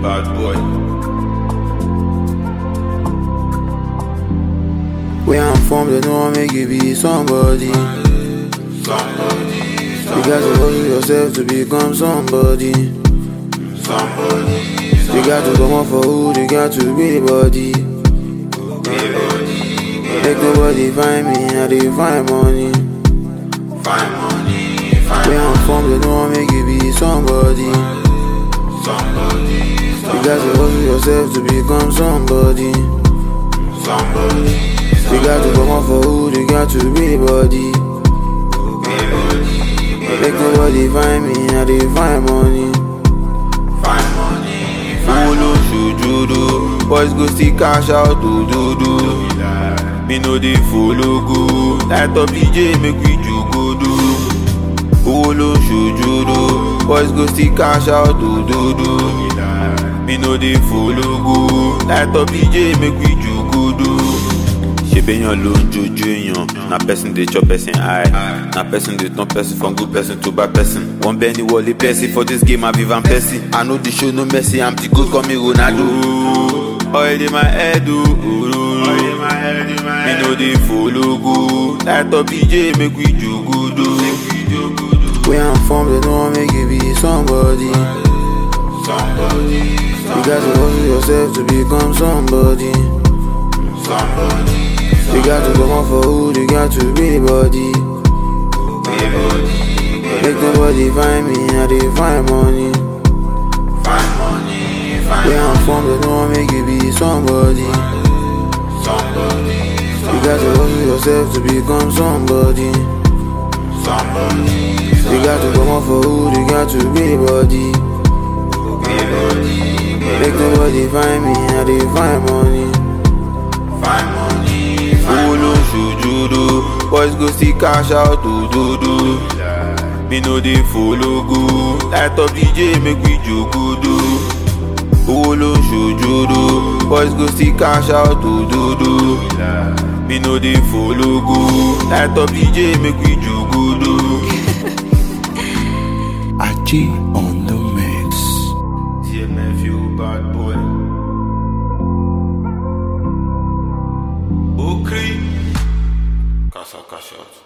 bad boy. Where I'm from, they don't make you be somebody. You got to hustle yourself to become somebody. You got to come up for who, you got to be body. Make nobody find me, I dey find money. Where I'm from, they don't make you be somebody. You got to hustle yourself to become somebody. You got to come up for who, you got to be body. Make nobody find me, I dey find money. Olo shujudu, boys go still cash out to do. Me know they follow go. Light up DJ, make we jugudu. Olo shujudu, boys go still cash out to do. Me know they follow go. Light up DJ, make we jugudu. Shebeyan lo jojo yan. Na person dey chop person eye. Na person dey turn person from good person to bad person. One Benny Wally Percy for this game I be Van Persie. I know the show no mercy, I'm the goat call me Ronaldo. Oil in my head, me know they follow go. Light up DJ, make we jugudu. Where I'm from, they don't make you be somebody. You got to hustle yourself to become somebody. You got to come up for who, you got to be body. Make nobody find me, I dey find money. Where I'm from, they don't make you be somebody. You got to hustle yourself to become somebody. You got to come up for who, you got to be body. Make nobody find me, I dey find money. Olo shujudu, boys go still cash out to do. Me know they follow go. Light up DJ, make we jugudu. Olo shujudu, boys go still cash out to do. Me know they follow go. Light up DJ, make we jugudu. Achi on the mix. TMF, bad boy. Okri, Casa.